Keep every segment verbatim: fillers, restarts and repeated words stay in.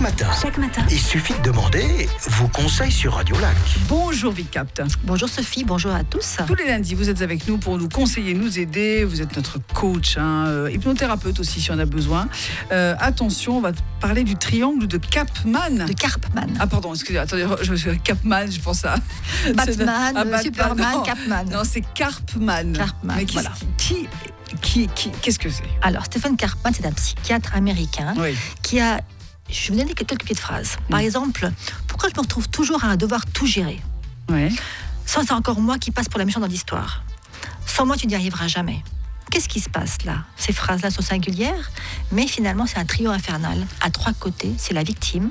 matin. Chaque matin. Il suffit de demander vos conseils sur Radio Lac. Bonjour Vicapt. Bonjour Sophie, bonjour à tous. Tous les lundis, vous êtes avec nous pour nous conseiller, nous aider. Vous êtes notre coach, hein, euh, hypnothérapeute aussi si on a besoin. Euh, attention, on va parler du triangle de Karpman. De Karpman. Ah pardon, excusez-moi, attendez, je, je, Karpman, je pense à... Batman, à Batman, Superman, non. Karpman. Non, c'est Karpman. Karpman, Mais qui, voilà. qui, qui, qui, qu'est-ce que c'est? Alors, Stephen Karpman, c'est un psychiatre américain Oui. qui a... Je vais vous donner quelques petites phrases. Par Mm. exemple, pourquoi je me retrouve toujours à devoir tout gérer? Ouais. Ça, c'est encore moi qui passe pour la méchante dans l'histoire. Sans moi, tu n'y arriveras jamais. Qu'est-ce qui se passe là? Ces phrases-là sont singulières, mais finalement, c'est un trio infernal. À trois côtés, c'est la victime,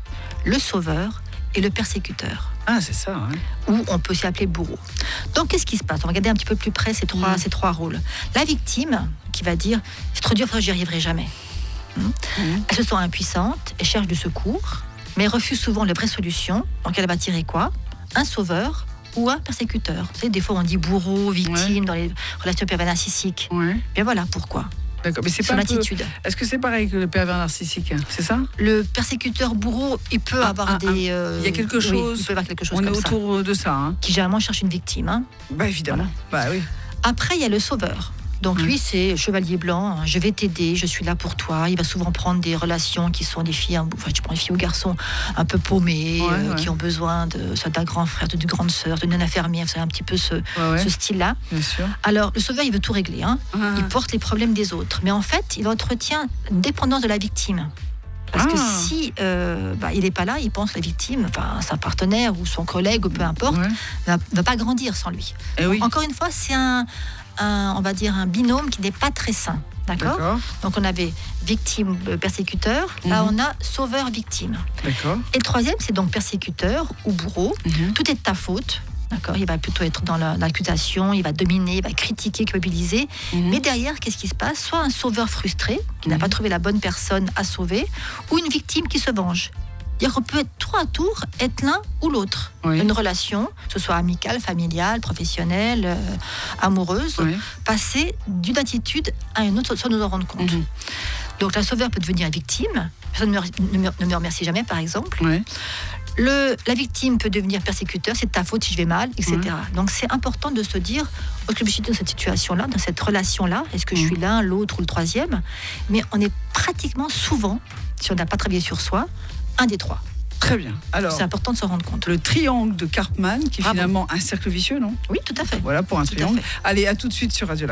le sauveur et le persécuteur. Ah, c'est ça. Hein. Ou on peut aussi appeler bourreau. Donc, qu'est-ce qui se passe? On va regarder un petit peu plus près ces trois, Mm. ces trois rôles. La victime, qui va dire « c'est trop dur, j'y arriverai jamais mm. ». Elle se sent impuissante, elle cherche du secours, mais elle refuse souvent les vraies solutions. Donc, elle va tirer quoi? Un sauveur ou un persécuteur. Vous savez, des fois, on dit bourreau, victime, Ouais. dans les relations pervers narcissiques. Ouais. Bien voilà pourquoi. D'accord. Mais c'est Son pas un peu... attitude. Est-ce que c'est pareil que le pervers narcissique? C'est ça? Le persécuteur bourreau, il peut Ah, avoir ah, des... euh, il y a quelque oui, chose- il peut avoir quelque chose On est comme ça. autour de ça. Hein. Qui généralement cherche une victime. Hein. Bah évidemment. Bah oui. Après, il y a le sauveur. Donc Ouais. lui, c'est chevalier blanc, hein, je vais t'aider, je suis là pour toi. Il va souvent prendre des relations qui sont des filles, enfin, je prends des filles ou garçons un peu paumés, Ouais, euh, ouais. qui ont besoin de, soit d'un grand frère, d'une grande sœur, d'une infirmière, c'est un petit peu ce, Ouais, ouais. ce style-là. Bien sûr. Alors, le sauveur, il veut tout régler, hein. Ah. Il porte les problèmes des autres. Mais en fait, il entretient une dépendance de la victime. Parce que Ah. si euh, bah, il n'est pas là, il pense que la victime, enfin, sa partenaire ou son collègue, ou peu importe, Ouais. ne va pas grandir sans lui. Eh oui. Encore une fois, c'est un, un, on va dire un binôme qui n'est pas très sain. D'accord. D'accord. Donc on avait victime euh, persécuteur, là Mhm. on a sauveur victime. D'accord. Et le troisième, c'est donc persécuteur ou bourreau. Mhm. Tout est de ta faute. D'accord. Il va plutôt être dans la- l'accusation, il va dominer, il va critiquer, culpabiliser. Mhm. Mais derrière, qu'est-ce qui se passe? Soit un sauveur frustré qui n'a Mhm. pas trouvé la bonne personne à sauver, ou une victime qui se venge. C'est-à-dire qu'on peut être tour à tour, être l'un ou l'autre. Oui. Une relation, que ce soit amicale, familiale, professionnelle, euh, amoureuse, Oui. passer d'une attitude à une autre sans nous en rendre compte. Mhm. Donc la sauveur peut devenir victime, personne ne me, ne me- ne me remercie jamais par exemple. Ouais. Le, la victime peut devenir persécuteur, c'est de ta faute si je vais mal, et cetera. Donc c'est important de se dire, est-ce que je suis dans cette situation-là, dans cette relation-là, est-ce que je Mhm. suis l'un, l'autre ou le troisième? Mais on est pratiquement souvent, si on n'a pas travaillé sur soi, un des trois. Très bien. Alors, C'est important de se rendre compte. le triangle de Karpman, qui est Bravo. finalement un cercle vicieux, non? Oui, tout à fait. Voilà pour un Tout à triangle. fait. Allez, à tout de suite sur Radio Lac.